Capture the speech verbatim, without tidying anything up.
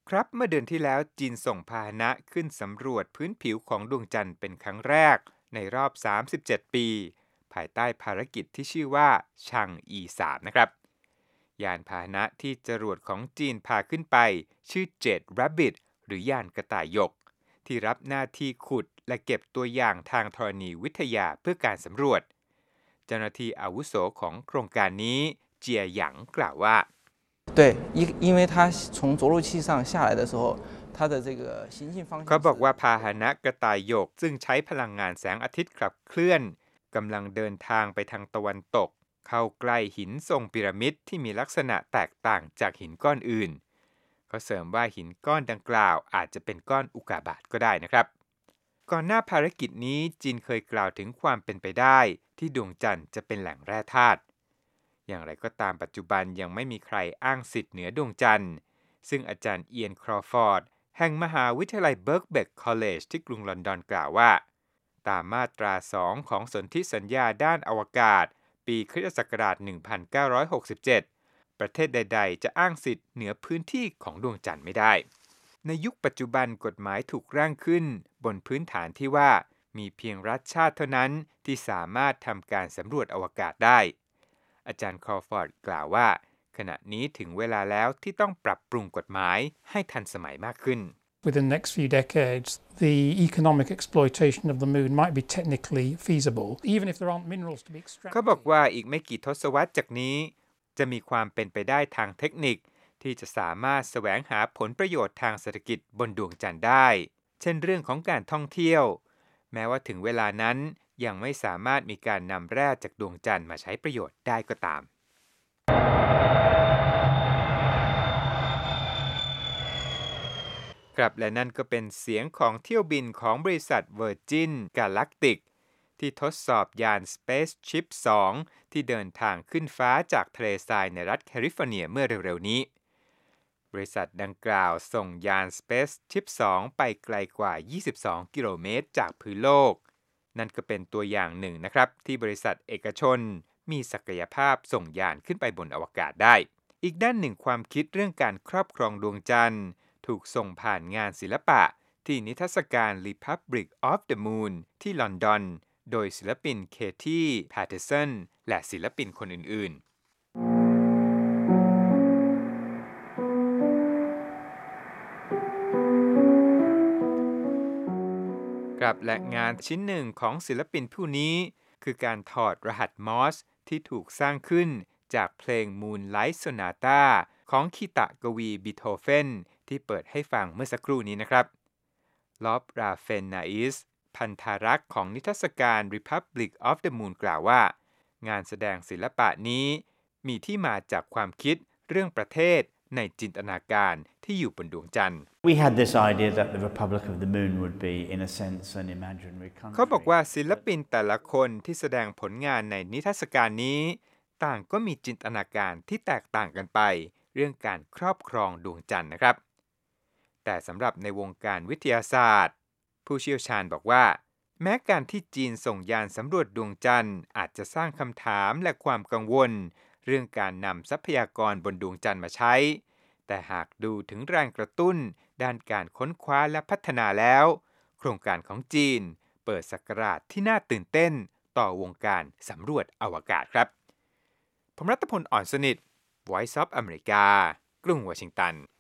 ครับเมื่อเดือนที่แล้วจีนส่งพาหนะขึ้นสำรวจพื้นผิวของดวงจันทร์เป็นครั้งแรกในรอบสามสิบเจ็ดปีภายใต้ภารกิจที่ชื่อว่าชัง อี สาม นะครับยานพาหนะที่จรวดของจีนพาขึ้นไปชื่อ Jade Rabbit หรือยานกระต่ายหยกที่รับหน้าที่ขุดและเก็บตัวอย่างทางธรณีวิทยาเพื่อการสำรวจเจ้าหน้าที่อาวุโสของโครงการนี้เจียหยางกล่าวว่า对，因因为它从着陆器上下来的时候，它的这个行进方向เขาบอกว่าพาหนะกระต่ายหยกซึ่งใช้พลังงานแสงอาทิตย์ขับเคลื่อนกำลังเดินทางไปทางตะวันตกเข้าใกล้หินทรงพีระมิดที่มีลักษณะแตกต่างจากหินก้อนอื่นเขาเสริมว่าหินก้อนดังกล่าวอาจจะเป็นก้อนอุกกาบาตก็ได้นะครับก่อนหน้าภารกิจนี้จีนเคยกล่าวถึงความเป็นไปได้ที่ดวงจันทร์จะเป็นแหล่งแร่ธาตุอย่างไรก็ตามปัจจุบันยังไม่มีใครอ้างสิทธิ์เหนือดวงจันทร์ซึ่งอาจารย์เอียนครอฟอร์ดแห่งมหาวิทยาลัยเบิร์กเบกคอลเลจที่กรุงลอนดอนกล่าวว่าตามมาตราสองของสนธิสัญญาด้านอวกาศปีคริสตศักราชหนึ่งพันเก้าร้อยหกสิบเจ็ดประเทศใดๆจะอ้างสิทธิ์เหนือพื้นที่ของดวงจันทร์ไม่ได้ในยุคปัจจุบันกฎหมายถูกร่างขึ้นบนพื้นฐานที่ว่ามีเพียงรัฐชาติเท่านั้นที่สามารถทำการสำรวจอวกาศได้อาจารย์ครอฟอร์ดกล่าวว่าขณะนี้ถึงเวลาแล้วที่ต้องปรับปรุงกฎหมายให้ทันสมัยมากขึ้น Within the next few decades, the economic exploitation of the moon might be technically feasible, even if there aren't minerals to be extracted. เขาบอกว่าอีกไม่กี่ทศวรรษจากนี้จะมีความเป็นไปได้ทางเทคนิคที่จะสามารถแสวงหาผลประโยชน์ทางเศรษฐกิจบนดวงจันทร์ได้เช่นเรื่องของการท่องเที่ยวแม้ว่าถึงเวลานั้นยังไม่สามารถมีการนำแร่จากดวงจันทร์มาใช้ประโยชน์ได้ก็ตามครับและนั่นก็เป็นเสียงของเที่ยวบินของบริษัท Virgin Galactic ที่ทดสอบยาน Spaceship สองที่เดินทางขึ้นฟ้าจากทะเลทรายในรัฐแคลิฟอร์เนียเมื่อเร็วๆนี้บริษัทดังกล่าวส่งยาน Spaceship สองไปไกลกว่ายี่สิบสองกิโลเมตรจากพื้นโลกนั่นก็เป็นตัวอย่างหนึ่งนะครับที่บริษัทเอกชนมีศักยภาพส่งยานขึ้นไปบนอวกาศได้อีกด้านหนึ่งความคิดเรื่องการครอบครองดวงจันทร์ถูกส่งผ่านงานศิลปะที่นิทรรศการ Republic of the Moon ที่ลอนดอนโดยศิลปินเคที่แพตเทอร์สันและศิลปินคนอื่นๆกับและงานชิ้นหนึ่งของศิลปินผู้นี้คือการถอดรหัสมอร์สที่ถูกสร้างขึ้นจากเพลง Moonlight Sonata ของคิตะกวีบีโธเฟนที่เปิดให้ฟังเมื่อสักครู่นี้นะครับลอบราเฟนนาอิสพันธารักษ์ของนิทรรศการ Republic of the Moon กล่าวว่างานแสดงศิลปะนี้มีที่มาจากความคิดเรื่องประเทศในจินตนาการที่อยู่บนดวงจันทร์ We had this idea that the Republic of the Moon would be in a sense an imaginary country เขาบอกว่าศิลปินแต่ละคนที่แสดงผลงานในนิทรรศการนี้ต่างก็มีจินตนาการที่แตกต่างกันไปเรื่องการครอบครองดวงจันทร์นะครับแต่สำหรับในวงการวิทยาศาสตร์ผู้เชี่ยวชาญบอกว่าแม้การที่จีนส่งยานสำรวจดวงจันทร์อาจจะสร้างคำถามและความกังวลเรื่องการนำทรัพยากรบนดวงจันทร์มาใช้แต่หากดูถึงแรงกระตุ้นด้านการค้นคว้าและพัฒนาแล้วโครงการของจีนเปิดศักราชที่น่าตื่นเต้นต่อวงการสำรวจอวกาศครับผมรัตพล อ่อนสนิท Voice of America กรุงวอชิงตัน